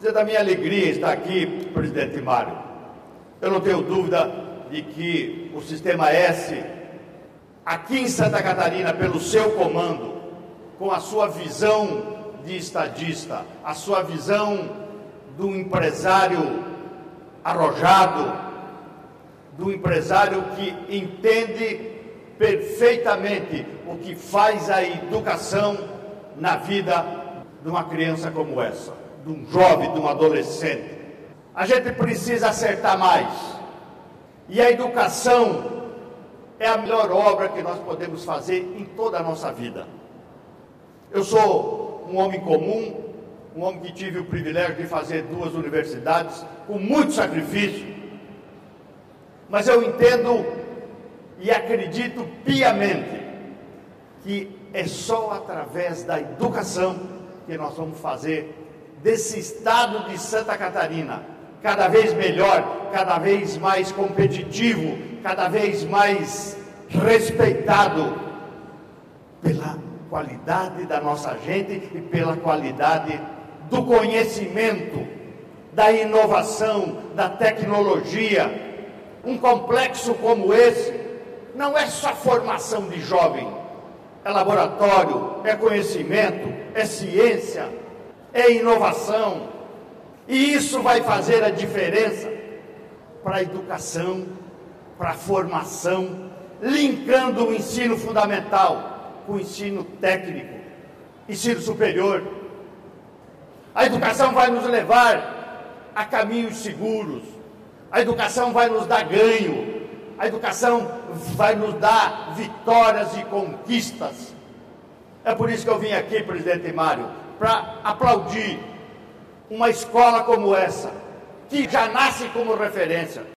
dizer da minha alegria estar aqui, presidente Mário. Eu não tenho dúvida de que o Sistema S, aqui em Santa Catarina, pelo seu comando, com a sua visão de estadista, a sua visão do empresário arrojado, do empresário que entende perfeitamente o que faz a educação na vida de uma criança como essa, de um jovem, de um adolescente. A gente precisa acertar mais. E a educação é a melhor obra que nós podemos fazer em toda a nossa vida. Eu sou um homem comum, um homem que tive o privilégio de fazer 2 universidades, com muito sacrifício. Mas eu entendo e acredito piamente que é só através da educação que nós vamos fazer desse estado de Santa Catarina cada vez melhor, cada vez mais competitivo, cada vez mais respeitado pela qualidade da nossa gente e pela qualidade do conhecimento, da inovação, da tecnologia. Um complexo como esse não é só formação de jovem, é laboratório, é conhecimento, é ciência, é inovação. E isso vai fazer a diferença para a educação, para a formação, linkando o ensino fundamental com o ensino técnico, ensino superior. A educação vai nos levar a caminhos seguros, a educação vai nos dar ganho, a educação vai nos dar vitórias e conquistas. É por isso que eu vim aqui, presidente Mário, para aplaudir uma escola como essa, que já nasce como referência.